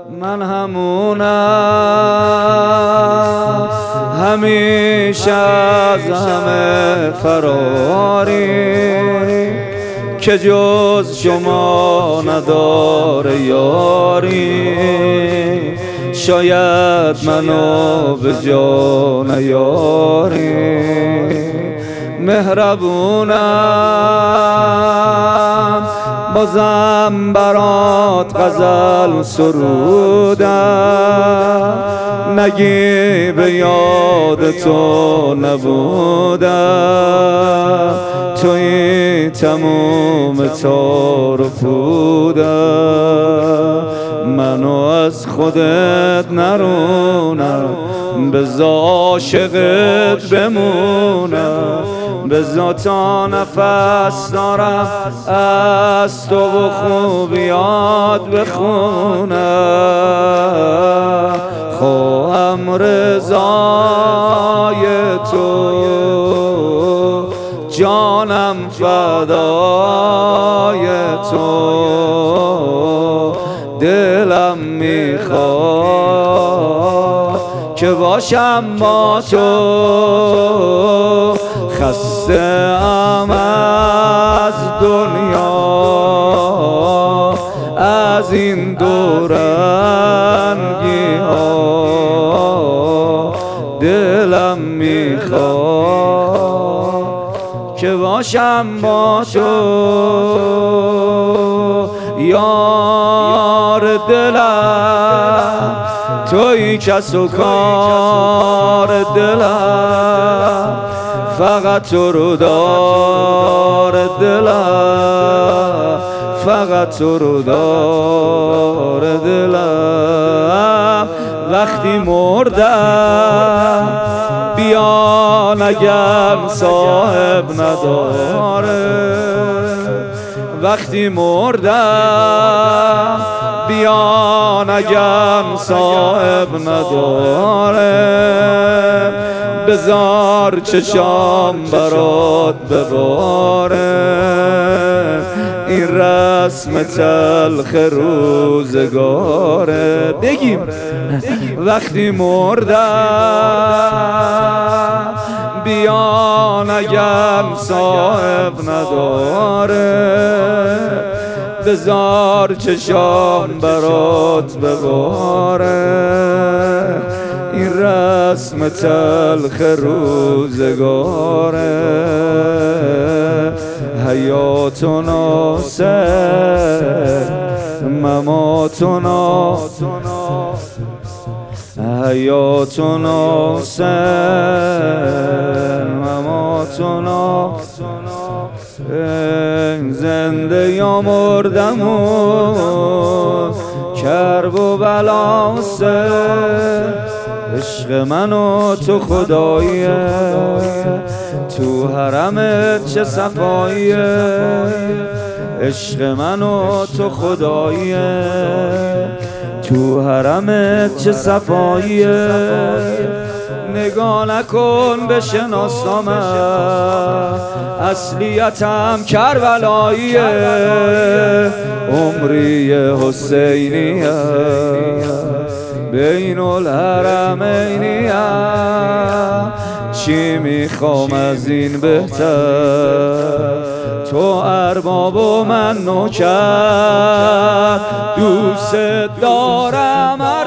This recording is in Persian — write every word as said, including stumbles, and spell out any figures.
من همونم، همیشه از همه فراری، که جز شما نداره یاری. شاید منو به جا نیاری، مهربونم، بازم برات غزل سرودم. نگی به یاد تو نبودم، توی تموم تار و پودم. منو از خودت نرونم، بذار عاشقت بمونم. بذار تا نفس دارم از تو و خوبیات بخونم. خواهم رضای تو، جانم فدای تو. دلم میخواد که باشم با تو، خسته ام از دنیا، از این دورنگی ها. دلم میخواد که باشم با تو، یار دلم توی کس و کار دلم. فقط تو رو دار دلم، فقط تو رو دار دلم. وقتی مردم بیا نگم صاحب نداره. وقتی مردم بیا نگم صاحب نداره. بذار چشام برات بباره، این رسم تلخ روزگاره. بگیم وقتی مردم بیا نگم صاحب نداره. بذار چشام برات بباره، این رسم تلخ روزگاره. حیات و ناصر، ممات و ناصر. حیات و ناصر، ممات و ناصر. زنده یا مردمون کرب و بلاسه. عشق من و تو خداییه، تو حرمت چه صفاییه. عشق من و تو خداییه، تو حرمت چه صفاییه. نگاه نکن بشناسمم، اصلیتم کربلاییه. عمری حسینیه، بین الحرمینیه. چی میخوام از این بهتر؟ تو ارباب و من نوکر، دوست دارم.